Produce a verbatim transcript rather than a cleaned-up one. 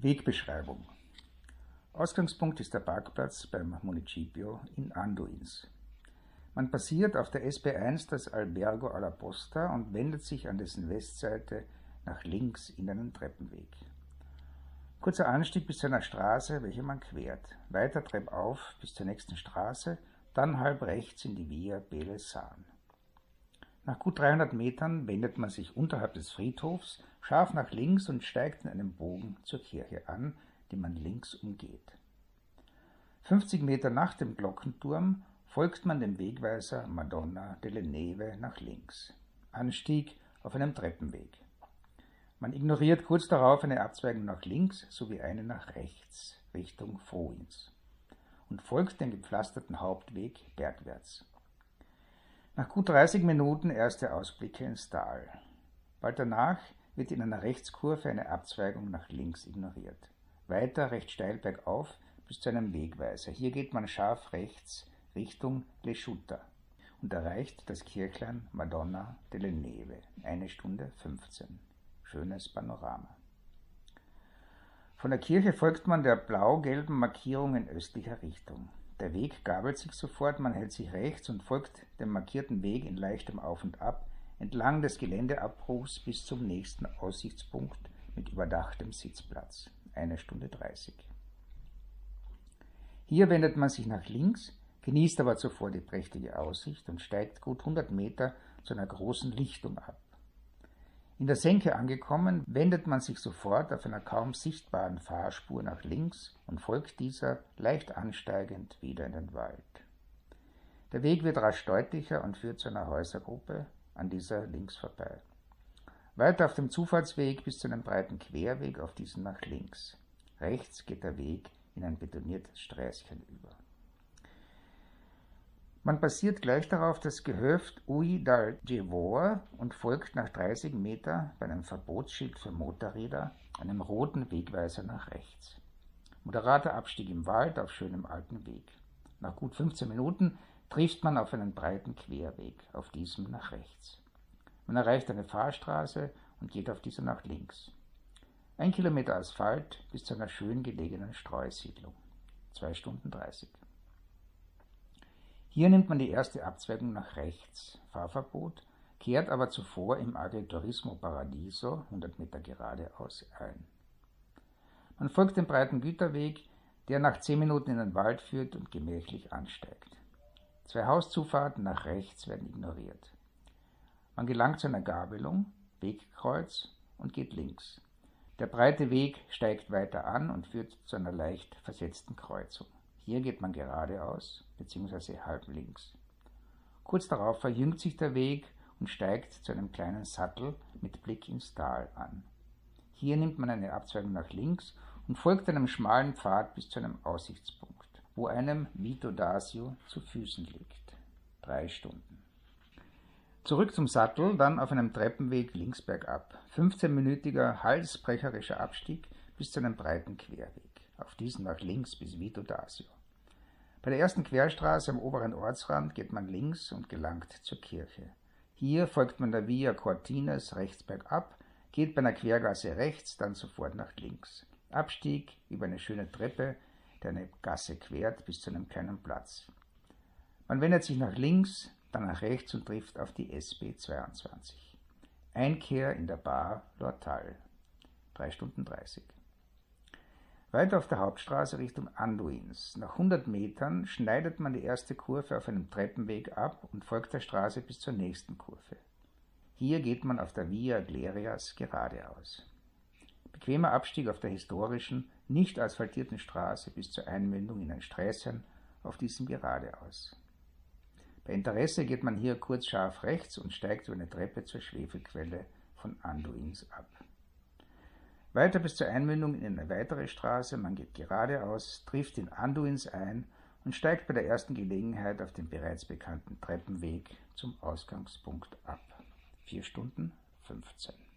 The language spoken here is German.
Wegbeschreibung. Ausgangspunkt ist der Parkplatz beim Municipio in Anduins. Man passiert auf der S B eins das Albergo alla Posta und wendet sich an dessen Westseite nach links in einen Treppenweg. Kurzer Anstieg bis zu einer Straße, welche man quert. Weiter treppauf bis zur nächsten Straße, dann halb rechts in die Via Belesan. Nach gut dreihundert Metern wendet man sich unterhalb des Friedhofs scharf nach links und steigt in einem Bogen zur Kirche an, die man links umgeht. fünfzig Meter nach dem Glockenturm folgt man dem Wegweiser Madonna delle Neve nach links. Anstieg auf einem Treppenweg. Man ignoriert kurz darauf eine Abzweigung nach links sowie eine nach rechts, Richtung Frouins, und folgt dem gepflasterten Hauptweg bergwärts. Nach gut dreißig Minuten erste Ausblicke ins Tal. Bald danach wird in einer Rechtskurve eine Abzweigung nach links ignoriert. Weiter recht steil bergauf bis zu einem Wegweiser. Hier geht man scharf rechts Richtung Lesciuta und erreicht das Kirchlein Madonna delle Neve. Eine Stunde fünfzehn. Schönes Panorama. Von der Kirche folgt man der blau-gelben Markierung in östlicher Richtung. Der Weg gabelt sich sofort, man hält sich rechts und folgt dem markierten Weg in leichtem Auf und Ab entlang des Geländeabbruchs bis zum nächsten Aussichtspunkt mit überdachtem Sitzplatz. Eine Stunde dreißig. Hier wendet man sich nach links, genießt aber zuvor die prächtige Aussicht und steigt gut hundert Meter zu einer großen Lichtung ab. In der Senke angekommen, wendet man sich sofort auf einer kaum sichtbaren Fahrspur nach links und folgt dieser leicht ansteigend wieder in den Wald. Der Weg wird rasch deutlicher und führt zu einer Häusergruppe an dieser links vorbei. Weiter auf dem Zufahrtsweg bis zu einem breiten Querweg auf diesen nach links. Rechts geht der Weg in ein betoniertes Sträßchen über. Man passiert gleich darauf das Gehöft Ui dal Gevor und folgt nach dreißig Meter bei einem Verbotsschild für Motorräder einem roten Wegweiser nach rechts. Moderater Abstieg im Wald auf schönem alten Weg. Nach gut fünfzehn Minuten trifft man auf einen breiten Querweg, auf diesem nach rechts. Man erreicht eine Fahrstraße und geht auf dieser nach links. Ein Kilometer Asphalt bis zu einer schön gelegenen Streusiedlung. Zwei Stunden dreißig. Hier nimmt man die erste Abzweigung nach rechts, Fahrverbot, kehrt aber zuvor im Agriturismo Paradiso, hundert Meter geradeaus, ein. Man folgt dem breiten Güterweg, der nach zehn Minuten in den Wald führt und gemächlich ansteigt. Zwei Hauszufahrten nach rechts werden ignoriert. Man gelangt zu einer Gabelung, Wegkreuz, und geht links. Der breite Weg steigt weiter an und führt zu einer leicht versetzten Kreuzung. Hier geht man geradeaus, bzw. halb links. Kurz darauf verjüngt sich der Weg und steigt zu einem kleinen Sattel mit Blick ins Tal an. Hier nimmt man eine Abzweigung nach links und folgt einem schmalen Pfad bis zu einem Aussichtspunkt, wo einem Vito d'Asio zu Füßen liegt. Drei Stunden. Zurück zum Sattel, dann auf einem Treppenweg links bergab. fünfzehnminütiger halsbrecherischer Abstieg bis zu einem breiten Querweg. Auf diesen nach links bis Vito d'Asio. Bei der ersten Querstraße am oberen Ortsrand geht man links und gelangt zur Kirche. Hier folgt man der Via Cortines rechts bergab, geht bei einer Quergasse rechts, dann sofort nach links. Abstieg über eine schöne Treppe, der eine Gasse quert bis zu einem kleinen Platz. Man wendet sich nach links, dann nach rechts und trifft auf die S B zweiundzwanzig. Einkehr in der Bar L'Ortal. Drei Stunden dreißig. Weiter auf der Hauptstraße Richtung Anduins. Nach hundert Metern schneidet man die erste Kurve auf einem Treppenweg ab und folgt der Straße bis zur nächsten Kurve. Hier geht man auf der Via Glerias geradeaus. Bequemer Abstieg auf der historischen, nicht asphaltierten Straße bis zur Einmündung in ein Sträßchen auf diesem geradeaus. Bei Interesse geht man hier kurz scharf rechts und steigt über eine Treppe zur Schwefelquelle von Anduins ab. Weiter bis zur Einmündung in eine weitere Straße, man geht geradeaus, trifft in Anduins ein und steigt bei der ersten Gelegenheit auf dem bereits bekannten Treppenweg zum Ausgangspunkt ab. Vier Stunden fünfzehn.